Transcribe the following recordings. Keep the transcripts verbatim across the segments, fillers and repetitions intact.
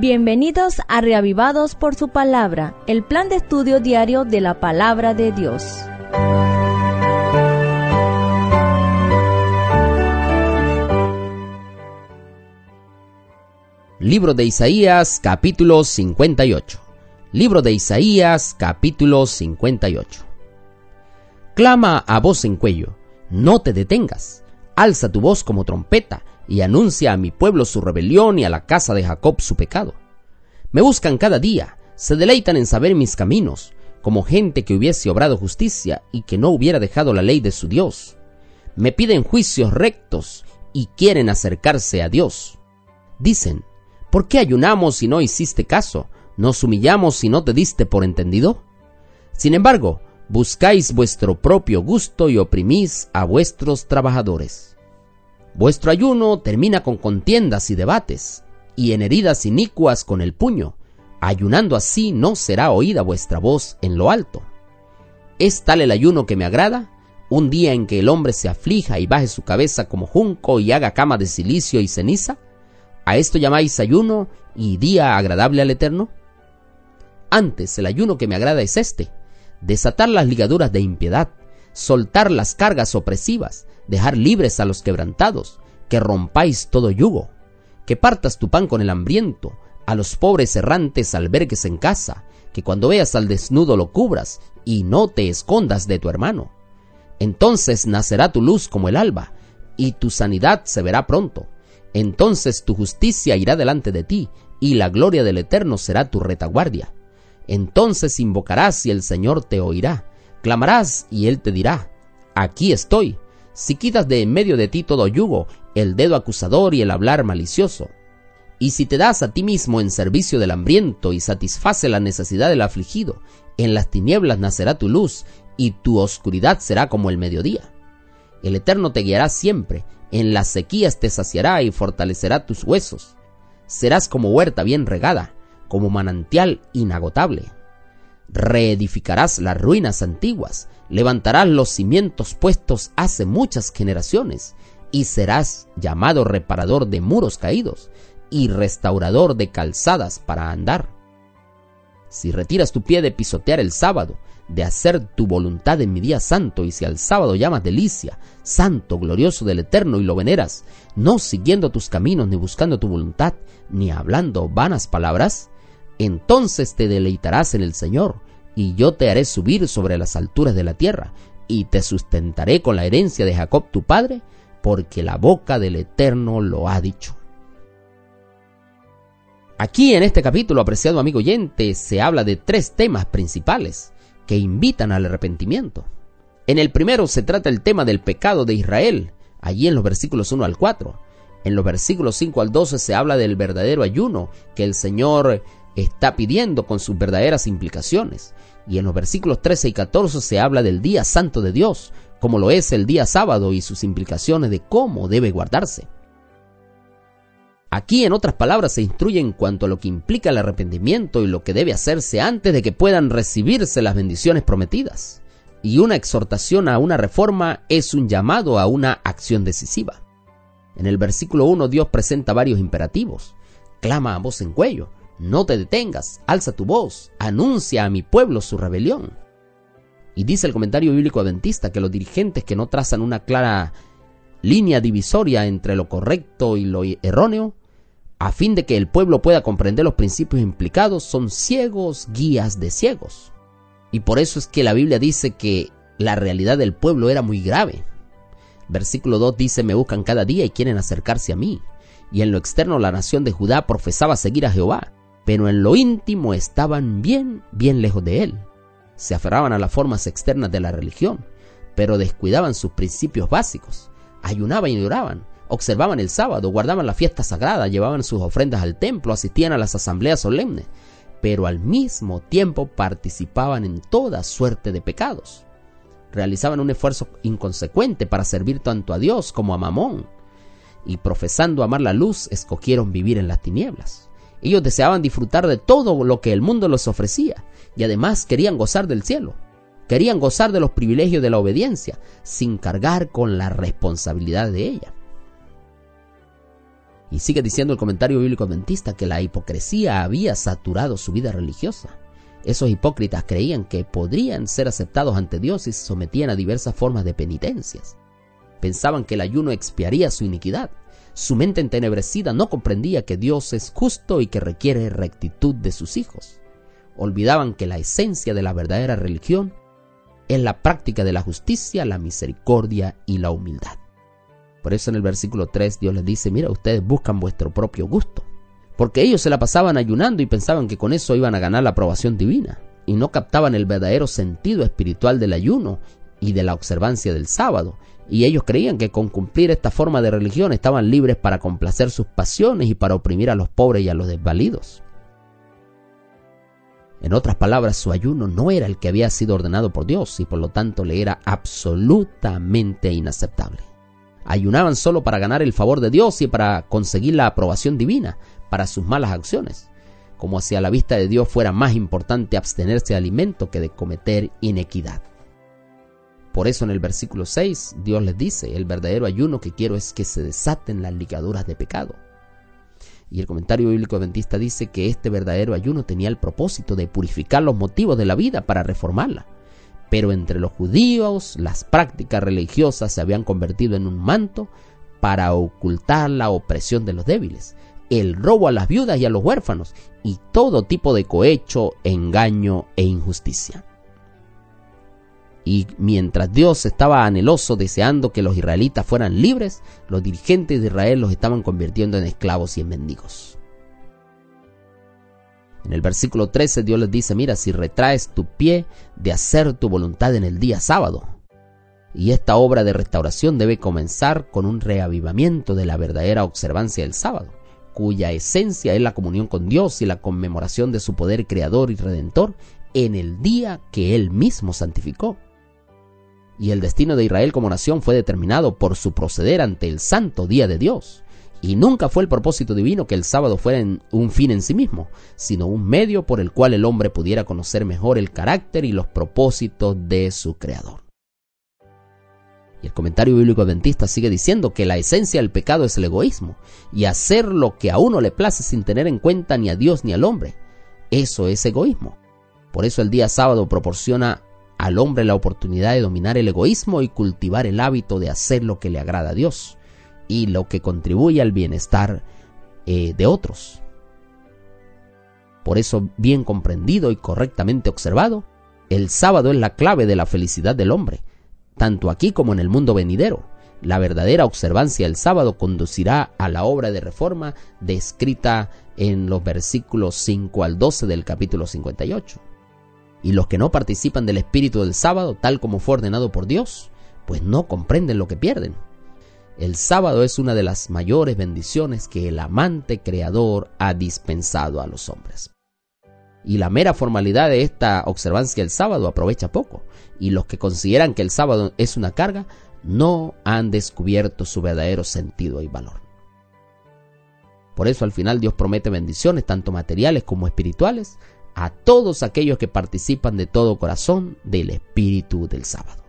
Bienvenidos a Reavivados por su Palabra, el plan de estudio diario de la Palabra de Dios. Libro de Isaías, capítulo cincuenta y ocho. Libro de Isaías, capítulo cincuenta y ocho. Clama a voz en cuello, no te detengas. Alza tu voz como trompeta y anuncia a mi pueblo su rebelión y a la casa de Jacob su pecado. Me buscan cada día, se deleitan en saber mis caminos, como gente que hubiese obrado justicia y que no hubiera dejado la ley de su Dios. Me piden juicios rectos y quieren acercarse a Dios. Dicen, ¿por qué ayunamos si no hiciste caso? ¿Nos humillamos si no te diste por entendido? Sin embargo, buscáis vuestro propio gusto y oprimís a vuestros trabajadores. Vuestro ayuno termina con contiendas y debates, y en heridas inicuas con el puño. Ayunando así no será oída vuestra voz en lo alto. ¿Es tal el ayuno que me agrada? Un día en que el hombre se aflija y baje su cabeza como junco y haga cama de silicio y ceniza. ¿A esto llamáis ayuno y día agradable al Eterno? Antes, el ayuno que me agrada es este: desatar las ligaduras de impiedad, soltar las cargas opresivas, dejar libres a los quebrantados, que rompáis todo yugo, que partas tu pan con el hambriento, a los pobres errantes albergues en casa, que cuando veas al desnudo lo cubras y no te escondas de tu hermano. Entonces nacerá tu luz como el alba, y tu sanidad se verá pronto. Entonces tu justicia irá delante de ti, y la gloria del Eterno será tu retaguardia. Entonces invocarás y el Señor te oirá, clamarás y Él te dirá, aquí estoy. Si quitas de en medio de ti todo yugo, el dedo acusador y el hablar malicioso, y si te das a ti mismo en servicio del hambriento y satisface la necesidad del afligido, en las tinieblas nacerá tu luz, y tu oscuridad será como el mediodía. El Eterno te guiará siempre, en las sequías te saciará y fortalecerá tus huesos. Serás como huerta bien regada, como manantial inagotable. Reedificarás las ruinas antiguas, levantarás los cimientos puestos hace muchas generaciones, y serás llamado reparador de muros caídos y restaurador de calzadas para andar. Si retiras tu pie de pisotear el sábado, de hacer tu voluntad en mi día santo, y si al sábado llamas delicia, santo, glorioso del Eterno, y lo veneras, no siguiendo tus caminos, ni buscando tu voluntad, ni hablando vanas palabras, entonces te deleitarás en el Señor, y yo te haré subir sobre las alturas de la tierra, y te sustentaré con la herencia de Jacob tu padre, porque la boca del Eterno lo ha dicho. Aquí en este capítulo, apreciado amigo oyente, se habla de tres temas principales que invitan al arrepentimiento. En el primero se trata el tema del pecado de Israel, allí en los versículos uno al cuatro. En los versículos cinco al doce se habla del verdadero ayuno que el Señor está pidiendo con sus verdaderas implicaciones. Y en los versículos trece y catorce se habla del día santo de Dios, como lo es el día sábado, y sus implicaciones de cómo debe guardarse. Aquí, en otras palabras, se instruye en cuanto a lo que implica el arrepentimiento y lo que debe hacerse antes de que puedan recibirse las bendiciones prometidas. Y una exhortación a una reforma es un llamado a una acción decisiva. En el versículo uno Dios presenta varios imperativos. Clama a voz en cuello, no te detengas, alza tu voz, anuncia a mi pueblo su rebelión. Y dice el comentario bíblico adventista que los dirigentes que no trazan una clara línea divisoria entre lo correcto y lo erróneo, a fin de que el pueblo pueda comprender los principios implicados, son ciegos guías de ciegos. Y por eso es que la Biblia dice que la realidad del pueblo era muy grave. Versículo dos dice, me buscan cada día y quieren acercarse a mí. Y en lo externo la nación de Judá profesaba seguir a Jehová, pero en lo íntimo estaban bien, bien lejos de él. Se aferraban a las formas externas de la religión, pero descuidaban sus principios básicos. Ayunaban y oraban, observaban el sábado, guardaban la fiesta sagrada, llevaban sus ofrendas al templo, asistían a las asambleas solemnes, pero al mismo tiempo participaban en toda suerte de pecados. Realizaban un esfuerzo inconsecuente para servir tanto a Dios como a Mamón, y profesando amar la luz, escogieron vivir en las tinieblas. Ellos deseaban disfrutar de todo lo que el mundo les ofrecía, y además querían gozar del cielo. Querían gozar de los privilegios de la obediencia, sin cargar con la responsabilidad de ella. Y sigue diciendo el comentario bíblico adventista que la hipocresía había saturado su vida religiosa. Esos hipócritas creían que podrían ser aceptados ante Dios y se sometían a diversas formas de penitencias. Pensaban que el ayuno expiaría su iniquidad. Su mente entenebrecida no comprendía que Dios es justo y que requiere rectitud de sus hijos. Olvidaban que la esencia de la verdadera religión es la práctica de la justicia, la misericordia y la humildad. Por eso en el versículo tres Dios les dice: mira, ustedes buscan vuestro propio gusto. Porque ellos se la pasaban ayunando y pensaban que con eso iban a ganar la aprobación divina. Y no captaban el verdadero sentido espiritual del ayuno y de la observancia del sábado. Y ellos creían que con cumplir esta forma de religión estaban libres para complacer sus pasiones y para oprimir a los pobres y a los desvalidos. En otras palabras, su ayuno no era el que había sido ordenado por Dios y por lo tanto le era absolutamente inaceptable. Ayunaban solo para ganar el favor de Dios y para conseguir la aprobación divina para sus malas acciones, como si a la vista de Dios fuera más importante abstenerse de alimento que de cometer inequidad. Por eso en el versículo seis Dios les dice: el verdadero ayuno que quiero es que se desaten las ligaduras de pecado. Y el comentario bíblico adventista dice que este verdadero ayuno tenía el propósito de purificar los motivos de la vida para reformarla. Pero entre los judíos las prácticas religiosas se habían convertido en un manto para ocultar la opresión de los débiles, el robo a las viudas y a los huérfanos y todo tipo de cohecho, engaño e injusticia. Y mientras Dios estaba anheloso deseando que los israelitas fueran libres, los dirigentes de Israel los estaban convirtiendo en esclavos y en mendigos. En el versículo trece Dios les dice: mira, si retraes tu pie de hacer tu voluntad en el día sábado. Y esta obra de restauración debe comenzar con un reavivamiento de la verdadera observancia del sábado, cuya esencia es la comunión con Dios y la conmemoración de su poder creador y redentor en el día que Él mismo santificó. Y el destino de Israel como nación fue determinado por su proceder ante el santo día de Dios. Y nunca fue el propósito divino que el sábado fuera un fin en sí mismo, sino un medio por el cual el hombre pudiera conocer mejor el carácter y los propósitos de su Creador. Y el comentario bíblico adventista sigue diciendo que la esencia del pecado es el egoísmo y hacer lo que a uno le place sin tener en cuenta ni a Dios ni al hombre. Eso es egoísmo. Por eso el día sábado proporciona al hombre la oportunidad de dominar el egoísmo y cultivar el hábito de hacer lo que le agrada a Dios y lo que contribuye al bienestar eh, de otros. Por eso, bien comprendido y correctamente observado, el sábado es la clave de la felicidad del hombre, tanto aquí como en el mundo venidero. La verdadera observancia del sábado conducirá a la obra de reforma descrita en los versículos cinco al doce del capítulo cincuenta y ocho. Y los que no participan del espíritu del sábado, tal como fue ordenado por Dios, pues no comprenden lo que pierden. El sábado es una de las mayores bendiciones que el amante creador ha dispensado a los hombres. Y la mera formalidad de esta observancia del sábado aprovecha poco, y los que consideran que el sábado es una carga, no han descubierto su verdadero sentido y valor. Por eso al final Dios promete bendiciones, tanto materiales como espirituales, a todos aquellos que participan de todo corazón del espíritu del sábado.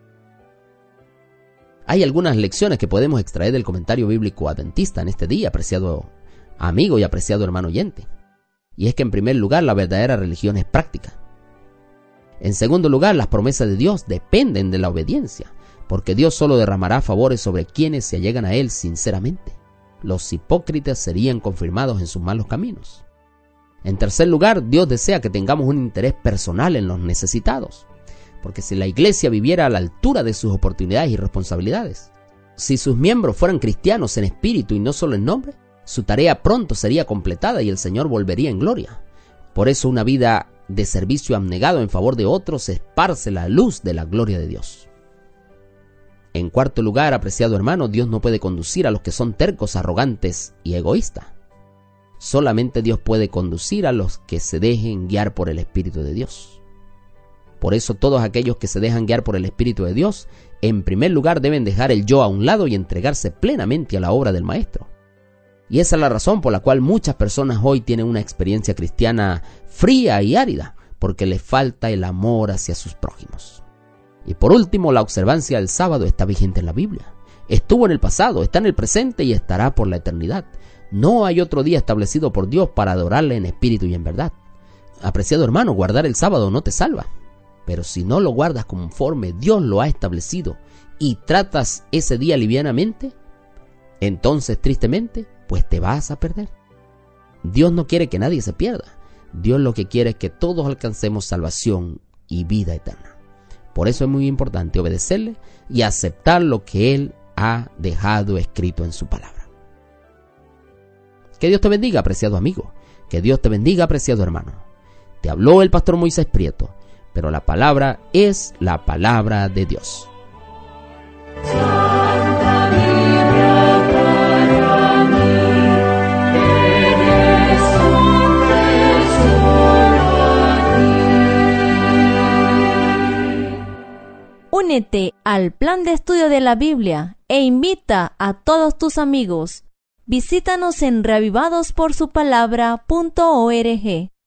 Hay algunas lecciones que podemos extraer del comentario bíblico adventista en este día, apreciado amigo y apreciado hermano oyente. Y es que en primer lugar la verdadera religión es práctica. En segundo lugar, las promesas de Dios dependen de la obediencia, porque Dios solo derramará favores sobre quienes se allegan a Él sinceramente. Los hipócritas serían confirmados en sus malos caminos. En tercer lugar, Dios desea que tengamos un interés personal en los necesitados, porque si la iglesia viviera a la altura de sus oportunidades y responsabilidades, si sus miembros fueran cristianos en espíritu y no solo en nombre, su tarea pronto sería completada y el Señor volvería en gloria. Por eso una vida de servicio abnegado en favor de otros esparce la luz de la gloria de Dios. En cuarto lugar, apreciado hermano, Dios no puede conducir a los que son tercos, arrogantes y egoístas. Solamente Dios puede conducir a los que se dejen guiar por el Espíritu de Dios. Por eso todos aquellos que se dejan guiar por el Espíritu de Dios, en primer lugar deben dejar el yo a un lado y entregarse plenamente a la obra del Maestro. Y esa es la razón por la cual muchas personas hoy tienen una experiencia cristiana fría y árida, porque les falta el amor hacia sus prójimos. Y por último, la observancia del sábado está vigente en la Biblia. Estuvo en el pasado, está en el presente y estará por la eternidad. No hay otro día establecido por Dios para adorarle en espíritu y en verdad. Apreciado hermano, guardar el sábado no te salva, pero si no lo guardas conforme Dios lo ha establecido y tratas ese día livianamente, entonces tristemente, pues te vas a perder. Dios no quiere que nadie se pierda. Dios lo que quiere es que todos alcancemos salvación y vida eterna. Por eso es muy importante obedecerle y aceptar lo que Él ha dejado escrito en su palabra. Que Dios te bendiga, apreciado amigo. Que Dios te bendiga, apreciado hermano. Te habló el pastor Moisés Prieto, pero la palabra es la palabra de Dios. Únete al plan de estudio de la Biblia e invita a todos tus amigos. Visítanos en reavivados por su palabra punto org.